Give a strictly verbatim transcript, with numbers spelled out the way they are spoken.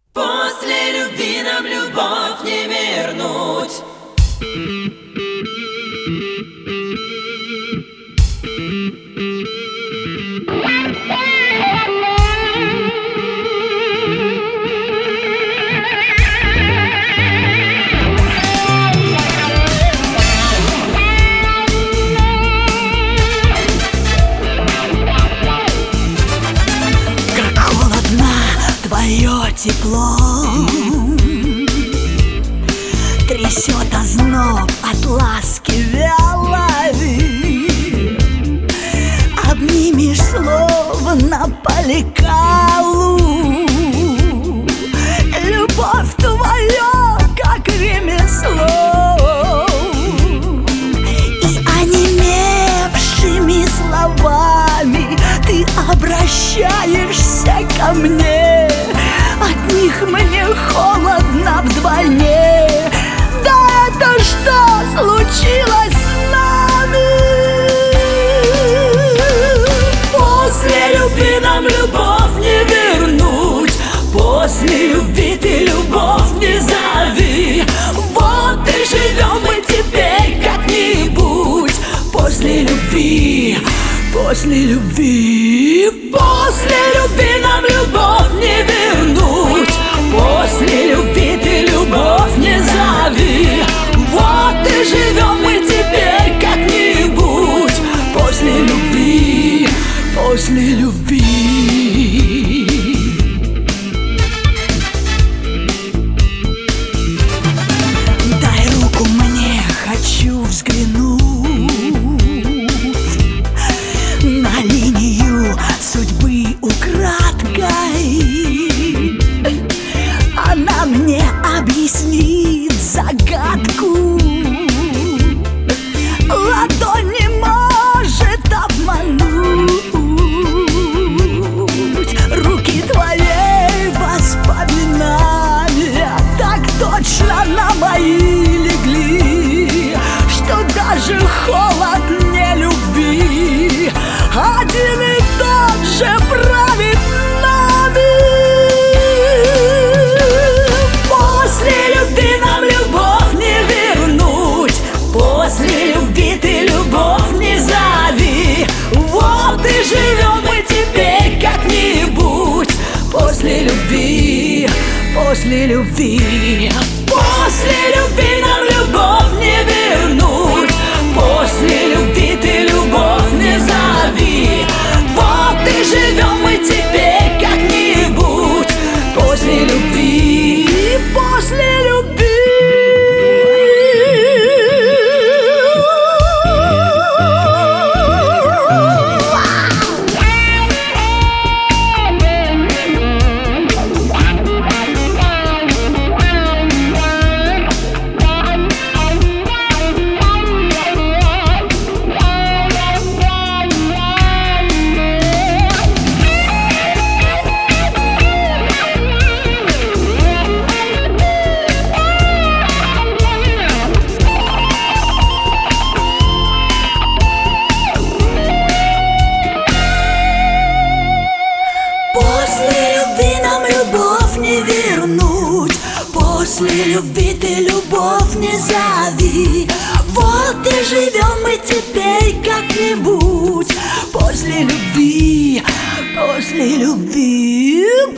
После любви нам любовь не вернуть. Как холодно твое тепло, трясет озноб от ласки вялой. Обнимешь словно по лекалу. Любовь твоя, как ремесло, и онемевшими словами ты обращаешься ко мне. От них мне холодно вдвойне. Да это что случилось с нами? После любви нам любовь не вернуть. После любви ты любовь не зови. Вот и живем мы теперь как-нибудь. После любви, после любви, после любви нам любовь не вернуть. После любви ты любовь не зови. Вот и живем мы теперь как-нибудь. После любви, после любви. Дай руку мне, хочу взглянуть на линию судьбы украдкой. Она мне объяснит загадку. Ладонь не может обмануть руки твоей воспоминания. Так точно на мои легли, что даже холод не любви один и тот же правит нами. После любви нам любовь не вернуть. После любви ты любовь не зови. Вот и живем мы теперь как-нибудь. После любви, после любви, после любви нам любовь не вернуть. После любви ты любовь не зови. Вот и живем мы теперь как-нибудь. После любви, после любви. После любви ты любовь не зови. Вот и живем мы теперь как-нибудь. После любви, после любви.